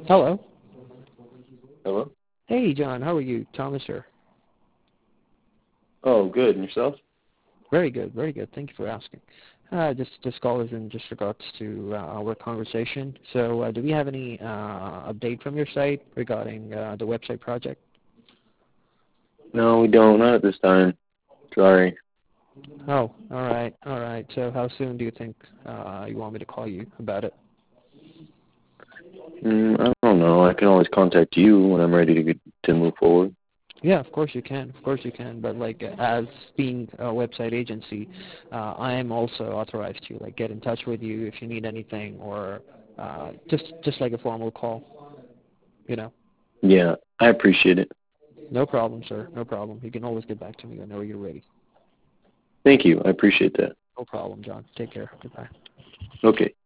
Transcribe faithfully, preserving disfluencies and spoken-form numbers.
Hello. Hello? Hey, John. How are you? Thomas here. Oh, good. And yourself? Very good. Very good. Thank you for asking. Uh, this this call is in just regards to uh, our conversation. So, uh, do we have any uh, update from your site regarding uh, the website project? No, we don't. Not at this time. Sorry. Oh, all right, all right. So, how soon do you think uh, you want me to call you about it? Mm, I don't know. I can always contact you when I'm ready to get, to move forward. Yeah, of course you can. Of course you can. But like, as being a website agency, uh, I am also authorized to like get in touch with you if you need anything, or uh, just just like a formal call. You know. Yeah, I appreciate it. No problem, sir. No problem. You can always get back to me whenever you're ready. Thank you. I appreciate that. No problem, John. Take care. Goodbye. Okay.